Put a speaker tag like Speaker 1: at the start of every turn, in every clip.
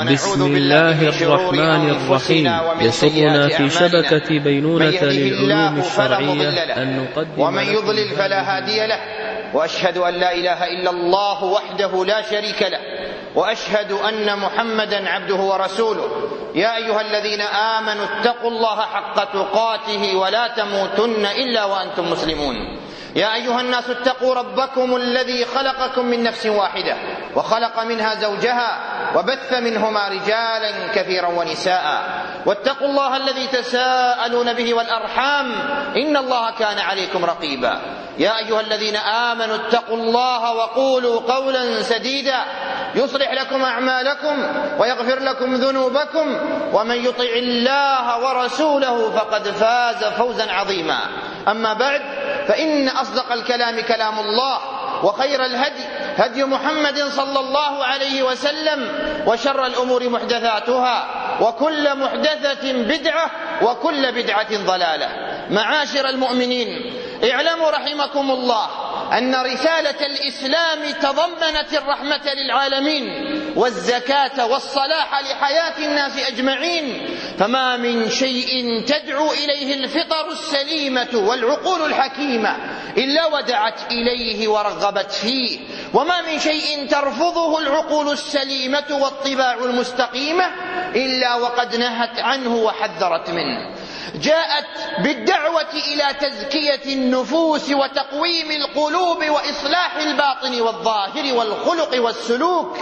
Speaker 1: بسم الله الرحمن الرحيم. يسرنا في شبكة بينونة للعلوم الشرعية أن نقدم
Speaker 2: ومن يضلل فلا هادي له، وأشهد أن لا إله إلا الله وحده لا شريك له، وأشهد أن محمدا عبده ورسوله. يا أيها الذين آمنوا اتقوا الله حق تقاته ولا تموتن إلا وأنتم مسلمون. يا أيها الناس اتقوا ربكم الذي خلقكم من نفس واحدة وخلق منها زوجها وبث منهما رجالا كثيرا ونساء، واتقوا الله الذي تساءلون به والأرحام إن الله كان عليكم رقيبا. يا أيها الذين آمنوا اتقوا الله وقولوا قولا سديدا يصلح لكم أعمالكم ويغفر لكم ذنوبكم، ومن يطع الله ورسوله فقد فاز فوزا عظيما. أما بعد، فإن أصدق الكلام كلام الله، وخير الهدي هدي محمد صلى الله عليه وسلم، وشر الأمور محدثاتها، وكل محدثة بدعة، وكل بدعة ضلالة. معاشر المؤمنين، اعلموا رحمكم الله أن رسالة الإسلام تضمنت الرحمة للعالمين والزكاة والصلاح لحياة الناس أجمعين، فما من شيء تدعو إليه الفطر السليمة والعقول الحكيمة إلا ودعت إليه ورغبت فيه، وما من شيء ترفضه العقول السليمة والطباع المستقيمة إلا وقد نهت عنه وحذرت منه. جاءت بالدعوة إلى تزكية النفوس وتقويم القلوب وإصلاح الباطن والظاهر والخلق والسلوك،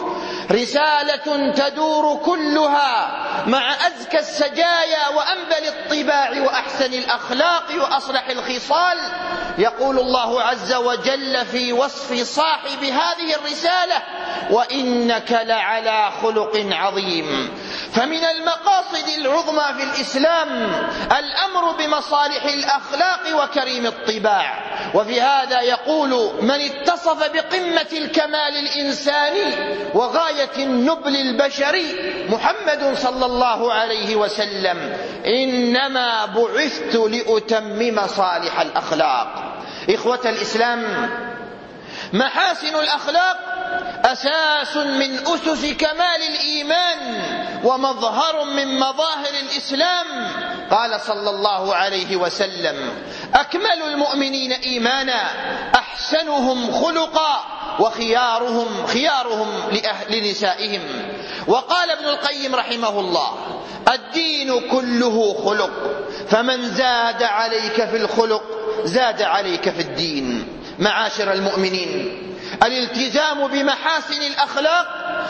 Speaker 2: رسالة تدور كلها مع أزكى السجايا وأنبل الطباع وأحسن الأخلاق وأصلح الخصال. يقول الله عز وجل في وصف صاحب هذه الرسالة: وإنك لعلى خلق عظيم. فمن المقاصد العظمى في الإسلام الأمر بمصالح الأخلاق وكريم الطباع، وفي هذا يقول من اتصف بقمة الكمال الإنساني وغاية النبل البشري محمد صلى الله عليه وسلم: إنما بعثت لأتمم صالح الأخلاق. إخوة الإسلام، محاسن الأخلاق أساس من أسس كمال الإيمان ومظهر من مظاهر الإسلام. قال صلى الله عليه وسلم: أكمل المؤمنين إيمانا أحسنهم خلقا وخيارهم لنسائهم. وقال ابن القيم رحمه الله: الدين كله خلق، فمن زاد عليك في الخلق زاد عليك في الدين. معاشر المؤمنين، الالتزام بمحاسن الأخلاق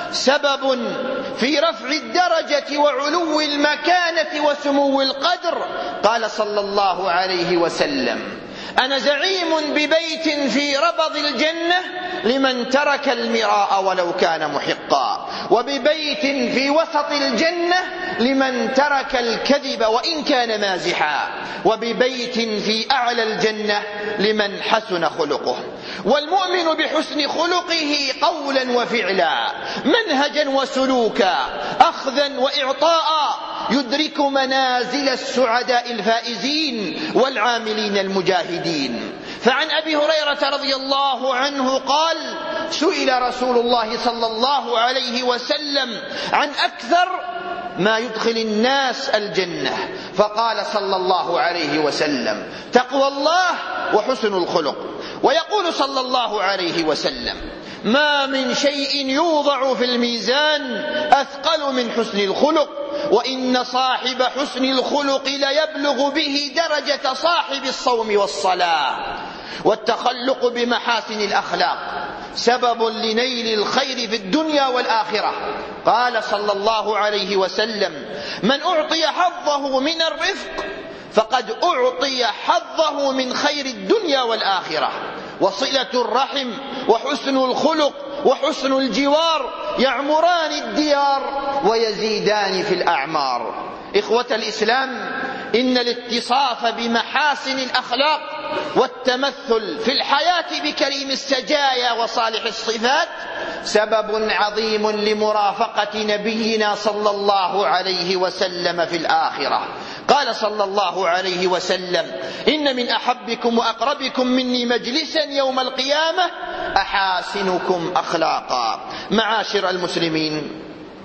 Speaker 2: سبب في رفع الدرجة وعلو المكانة وسمو القدر. قال صلى الله عليه وسلم: أنا زعيم ببيت في ربض الجنة لمن ترك المراء ولو كان محقا، وببيت في وسط الجنة لمن ترك الكذب وإن كان مازحا، وببيت في أعلى الجنة لمن حسن خلقه. والمؤمن بحسن خلقه قولا وفعلا، منهجا وسلوكا، أخذا وإعطاء، يدرك منازل السعداء الفائزين والعاملين المجاهدين. فعن أبي هريرة رضي الله عنه قال: سئل رسول الله صلى الله عليه وسلم عن أكثر ما يدخل الناس الجنة، فقال صلى الله عليه وسلم: تقوى الله وحسن الخلق. ويقول صلى الله عليه وسلم: ما من شيء يوضع في الميزان أثقل من حسن الخلق، وإن صاحب حسن الخلق ليبلغ به درجة صاحب الصوم والصلاة. والتخلق بمحاسن الأخلاق سبب لنيل الخير في الدنيا والآخرة. قال صلى الله عليه وسلم: من أعطي حظه من الرفق فقد أعطي حظه من خير الدنيا والآخرة. وصلة الرحم وحسن الخلق وحسن الجوار يعمران الديار ويزيدان في الأعمار. إخوة الإسلام، إن الاتصاف بمحاسن الأخلاق والتمثل في الحياة بكريم السجايا وصالح الصفات سبب عظيم لمرافقة نبينا صلى الله عليه وسلم في الآخرة. قال صلى الله عليه وسلم: إن من أحبكم وأقربكم مني مجلسا يوم القيامة أحاسنكم أخلاقا. معاشر المسلمين،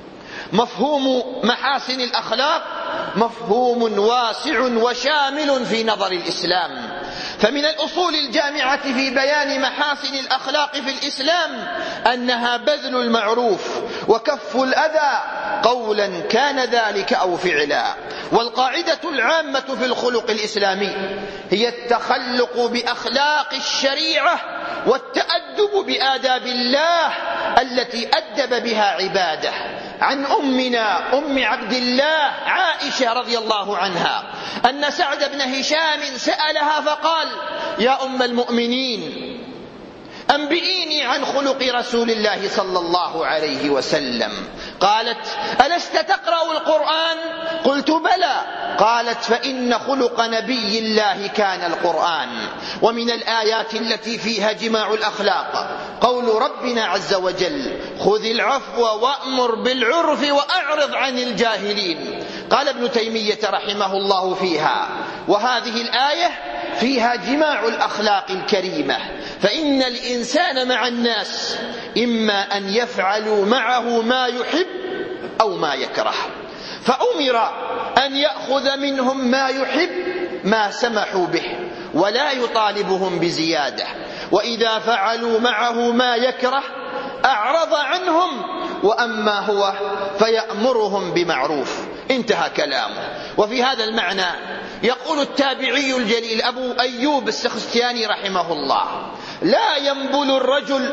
Speaker 2: مفهوم محاسن الأخلاق مفهوم واسع وشامل في نظر الإسلام، فمن الأصول الجامعة في بيان محاسن الأخلاق في الإسلام أنها بذل المعروف وكف الأذى قولا كان ذلك أو فعلا. والقاعدة العامة في الخلق الإسلامي هي التخلق بأخلاق الشريعة والتأدب بآداب الله التي أدب بها عباده. عن أمنا أم عبد الله عائشة رضي الله عنها أن سعد بن هشام سألها فقال: يا أم المؤمنين أنبئيني عن خلق رسول الله صلى الله عليه وسلم. قالت: ألست تقرأ القرآن؟ قلت: بلى. قالت: فإن خلق نبي الله كان القرآن. ومن الآيات التي فيها جماع الأخلاق قول ربنا عز وجل: خذ العفو وأمر بالعرف وأعرض عن الجاهلين. قال ابن تيمية رحمه الله فيها: وهذه الآية فيها جماع الأخلاق الكريمة، فإن الإنسان مع الناس إما أن يفعلوا معه ما يحب أو ما يكره، فأمر أن يأخذ منهم ما يحب ما سمحوا به ولا يطالبهم بزيادة، وإذا فعلوا معه ما يكره أعرض عنهم، وأما هو فيأمرهم بمعروف. انتهى كلامه. وفي هذا المعنى يقول التابعي الجليل أبو أيوب السختياني رحمه الله: لا ينبل الرجل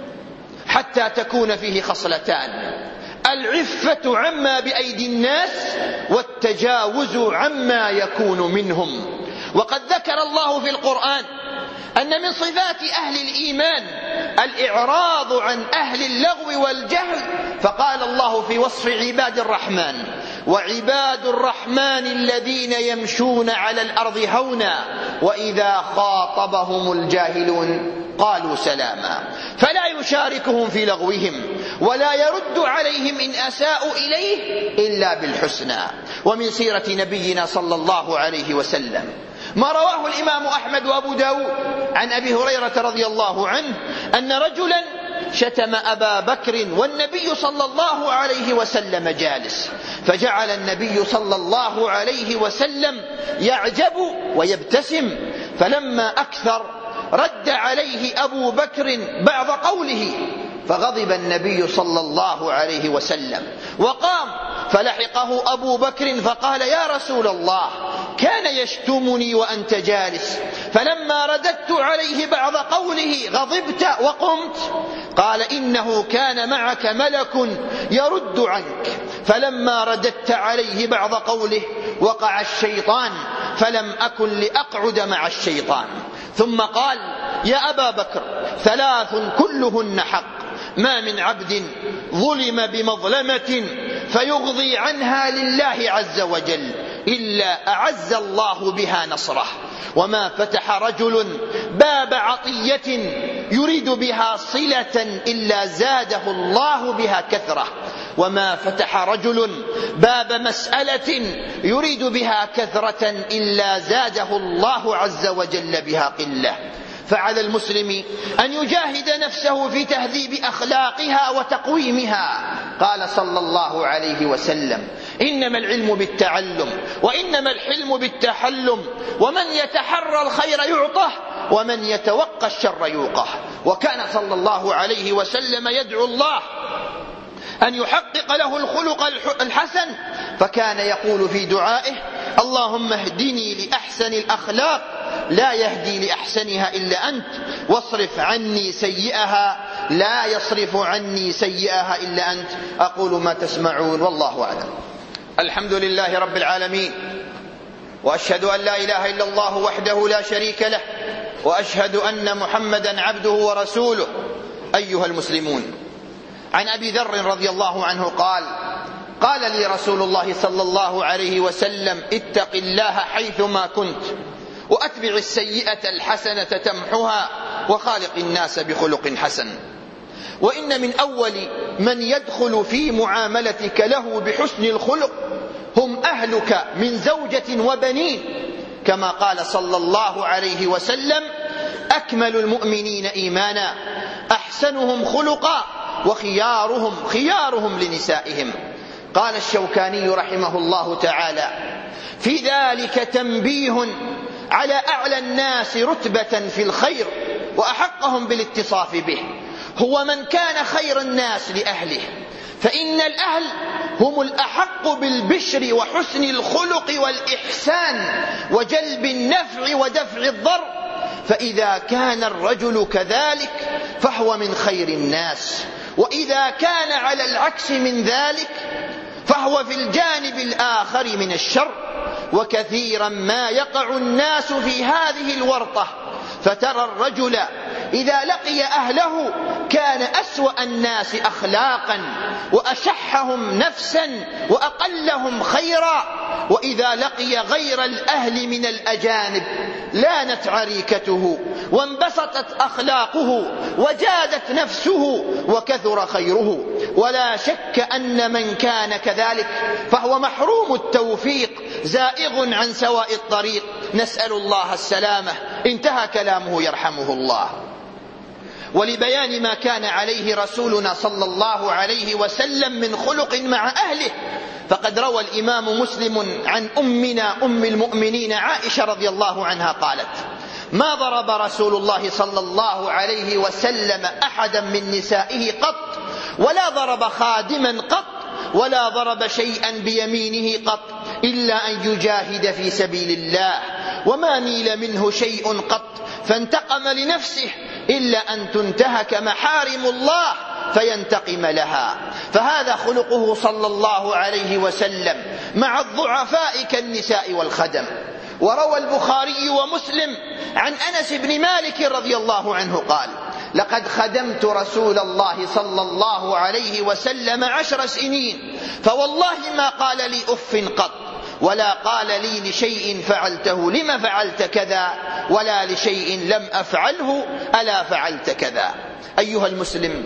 Speaker 2: حتى تكون فيه خصلتان: العفة عما بأيدي الناس والتجاوز عما يكون منهم. وقد ذكر الله في القرآن أن من صفات أهل الإيمان الإعراض عن أهل اللغو والجهل، فقال الله في وصف عباد الرحمن: وعباد الرحمن الذين يمشون على الأرض هونا وإذا خاطبهم الجاهلون قالوا سلاما. فلا يشاركهم في لغوهم ولا يرد عليهم إن أساءوا إليه إلا بالحسنى. ومن سيرة نبينا صلى الله عليه وسلم ما رواه الإمام أحمد وأبو داود عن أبي هريرة رضي الله عنه أن رجلا شتم أبا بكر والنبي صلى الله عليه وسلم جالس، فجعل النبي صلى الله عليه وسلم يعجب ويبتسم، فلما أكثر رد عليه أبو بكر بعض قوله، فغضب النبي صلى الله عليه وسلم وقام، فلحقه أبو بكر فقال: يا رسول الله، كان يشتمني وأنت جالس، فلما رددت عليه بعض قوله غضبت وقمت. قال: إنه كان معك ملك يرد عنك، فلما رددت عليه بعض قوله وقع الشيطان، فلم أكن لأقعد مع الشيطان. ثم قال: يا أبا بكر، ثلاث كلهن حق: ما من عبد ظلم بمظلمة فيغضي عنها لله عز وجل إلا أعز الله بها نصره، وما فتح رجل باب عطية يريد بها صلة إلا زاده الله بها كثرة، وما فتح رجل باب مسألة يريد بها كثرة إلا زاده الله عز وجل بها قلة. فعلى المسلم أن يجاهد نفسه في تهذيب أخلاقها وتقويمها. قال صلى الله عليه وسلم: إنما العلم بالتعلم وإنما الحلم بالتحلم، ومن يتحرى الخير يعطه ومن يتوقى الشر يوقه. وكان صلى الله عليه وسلم يدعو الله أن يحقق له الخلق الحسن، فكان يقول في دعائه: اللهم اهدني لأحسن الأخلاق لا يهدي لأحسنها إلا أنت، واصرف عني سيئها لا يصرف عني سيئها إلا أنت. أقول ما تسمعون والله أعلم. الحمد لله رب العالمين، وأشهد أن لا إله إلا الله وحده لا شريك له، وأشهد أن محمدا عبده ورسوله. أيها المسلمون، عن أبي ذر رضي الله عنه قال: قال لي رسول الله صلى الله عليه وسلم: اتق الله حيثما كنت، وأتبع السيئة الحسنة تمحها، وخالق الناس بخلق حسن. وإن من أول من يدخل في معاملتك له بحسن الخلق هم أهلك من زوجة وبنين، كما قال صلى الله عليه وسلم: أكمل المؤمنين إيمانا أحسنهم خلقا وخيارهم لنسائهم. قال الشوكاني رحمه الله تعالى: في ذلك تنبيه على أعلى الناس رتبة في الخير وأحقهم بالاتصاف به، هو من كان خير الناس لأهله، فإن الأهل هم الأحق بالبشر وحسن الخلق والإحسان وجلب النفع ودفع الضر، فإذا كان الرجل كذلك فهو من خير الناس، وإذا كان على العكس من ذلك فهو في الجانب الآخر من الشر. وكثيرا ما يقع الناس في هذه الورطة، فترى الرجل إذا لقي أهله كان أسوأ الناس أخلاقا وأشحهم نفسا وأقلهم خيرا، وإذا لقي غير الأهل من الأجانب لانت عريكته وانبسطت أخلاقه وجادت نفسه وكثر خيره. ولا شك أن من كان كذلك فهو محروم التوفيق زائغ عن سواء الطريق، نسأل الله السلامة. انتهى كلامه يرحمه الله. ولبيان ما كان عليه رسولنا صلى الله عليه وسلم من خلق مع أهله، فقد روى الإمام مسلم عن أمنا أم المؤمنين عائشة رضي الله عنها قالت: ما ضرب رسول الله صلى الله عليه وسلم أحدا من نسائه قط، ولا ضرب خادما قط، ولا ضرب شيئا بيمينه قط، إلا أن يجاهد في سبيل الله، وما نيل منه شيء قط فانتقم لنفسه إلا أن تنتهك محارم الله فينتقم لها. فهذا خلقه صلى الله عليه وسلم مع الضعفاء كالنساء والخدم. وروى البخاري ومسلم عن أنس بن مالك رضي الله عنه قال: لقد خدمت رسول الله صلى الله عليه وسلم 10 سنين، فوالله ما قال لي أف قط، ولا قال لي لشيء فعلته لما فعلت كذا، ولا لشيء لم أفعله ألا فعلت كذا. أيها المسلم،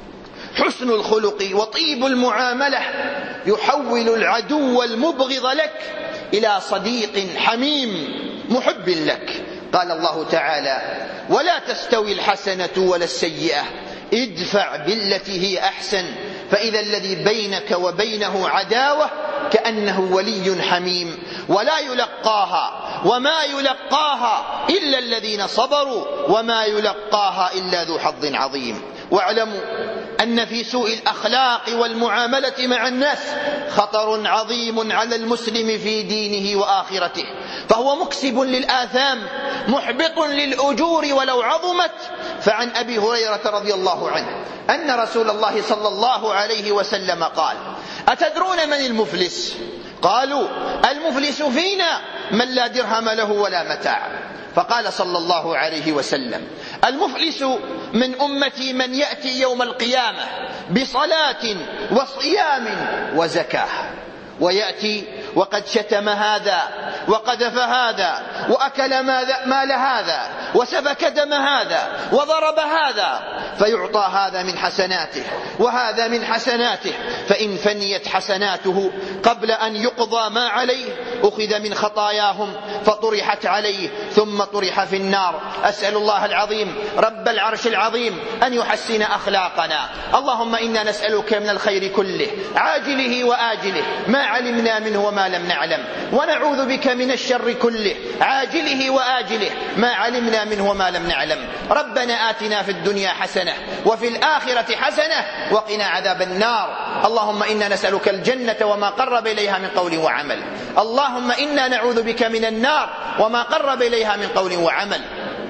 Speaker 2: حسن الخلق وطيب المعاملة يحول العدو المبغض لك إلى صديق حميم محب لك. قال الله تعالى: ولا تستوي الحسنة ولا السيئة ادفع بالتي هي أحسن فإذا الذي بينك وبينه عداوة كأنه ولي حميم ولا يلقاها وما يلقاها إلا الذين صبروا وما يلقاها إلا ذو حظ عظيم. واعلموا أن في سوء الأخلاق والمعاملة مع الناس خطر عظيم على المسلم في دينه وآخرته، فهو مكسب للآثام محبط للأجور ولو عظمت. فعن أبي هريرة رضي الله عنه أن رسول الله صلى الله عليه وسلم قال: أتدرون من المفلس؟ قالوا: المفلس فينا من لا درهم له ولا متاع. فقال صلى الله عليه وسلم: المفلس من أمتي من يأتي يوم القيامة بصلاة وصيام وزكاة، ويأتي وقد شتم هذا وقذف هذا وأكل مال هذا وسفك دم هذا وضرب هذا، فيعطى هذا من حسناته وهذا من حسناته، فإن فنيت حسناته قبل أن يقضى ما عليه أخذ من خطاياهم فطرحت عليه ثم طرح في النار. أسأل الله العظيم رب العرش العظيم أن يحسن أخلاقنا. اللهم إنا نسألك من الخير كله عاجله وآجله ما علمنا منه وما لم نعلم، ونعوذ بك من الشر كله عاجله وآجله ما علمنا منه وما لم نعلم. ربنا آتنا في الدنيا حسنة وفي الآخرة حسنة وقنا عذاب النار. اللهم إنا نسألك الجنة وما قرب إليها من قول وعمل. اللهم إنا نعوذ بك من النار وما قرب إليها من قول وعمل.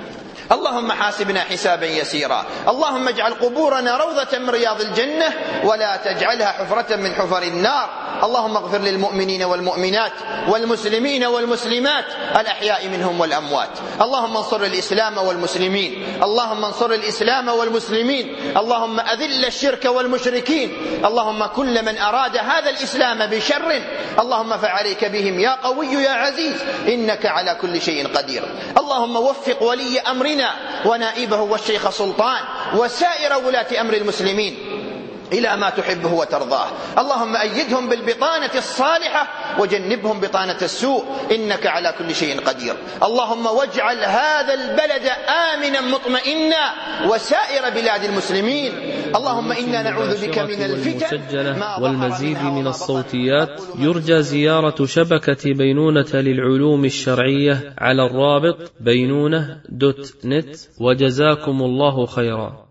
Speaker 2: اللهم حاسبنا حسابا يسيرا. اللهم اجعل قبورنا روضة من رياض الجنة ولا تجعلها حفرة من حفر النار. اللهم اغفر للمؤمنين والمؤمنات والمسلمين والمسلمات الأحياء منهم والأموات. اللهم انصر الإسلام والمسلمين. اللهم انصر الإسلام والمسلمين. اللهم أذل الشرك والمشركين. اللهم كل من أراد هذا الإسلام بشر اللهم فعليك بهم يا قوي يا عزيز إنك على كل شيء قدير. اللهم وفق ولي أمرنا ونائبه والشيخ سلطان وسائر ولاة أمر المسلمين إلى ما تحبه وترضاه. اللهم أيدهم بالبطانة الصالحة وجنبهم بطانة السوء، إنك على كل شيء قدير. اللهم واجعل هذا البلد آمنا مطمئنا وسائر بلاد المسلمين. اللهم إنا نعوذ بك من الفتن
Speaker 1: والمزيد من الصوتيات. يرجى زيارة شبكة بينونة للعلوم الشرعية على الرابط بينونة.net. وجزاكم الله خيرا.